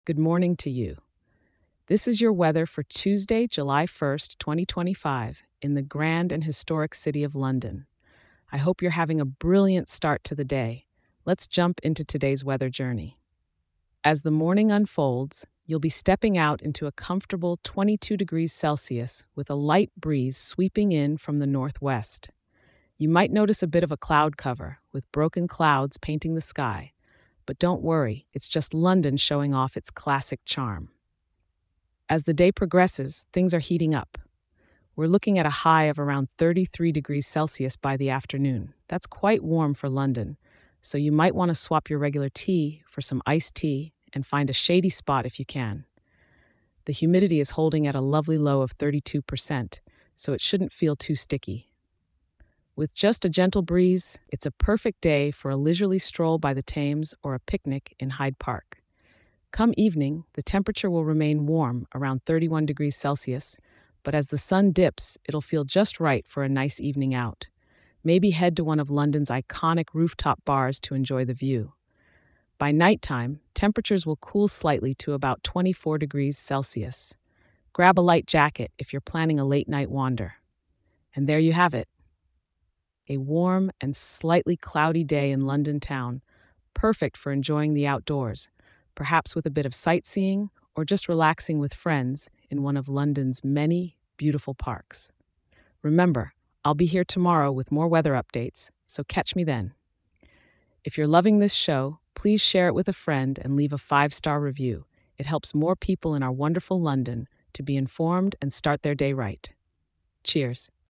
Good morning to you. This is your weather for Tuesday, July 1st, 2025, in the grand and historic city of London. I hope you're having a brilliant start to the day. Let's jump into today's weather journey. As the morning unfolds, you'll be stepping out into a comfortable 22 degrees Celsius with a light breeze sweeping in from the northwest. You might notice a bit of a cloud cover, with broken clouds painting the sky. But don't worry, it's just London showing off its classic charm. As the day progresses, things are heating up. We're looking at a high of around 33 degrees Celsius by the afternoon. That's quite warm for London, so you might want to swap your regular tea for some iced tea and find a shady spot if you can. The humidity is holding at a lovely low of 32%, so it shouldn't feel too sticky. With just a gentle breeze, it's a perfect day for a leisurely stroll by the Thames or a picnic in Hyde Park. Come evening, the temperature will remain warm, around 31 degrees Celsius, but as the sun dips, it'll feel just right for a nice evening out. Maybe head to one of London's iconic rooftop bars to enjoy the view. By nighttime, temperatures will cool slightly to about 24 degrees Celsius. Grab a light jacket if you're planning a late night wander. And there you have it. A warm and slightly cloudy day in London town, perfect for enjoying the outdoors, perhaps with a bit of sightseeing or just relaxing with friends in one of London's many beautiful parks. Remember, I'll be here tomorrow with more weather updates, so catch me then. If you're loving this show, please share it with a friend and leave a 5-star review. It helps more people in our wonderful London to be informed and start their day right. Cheers.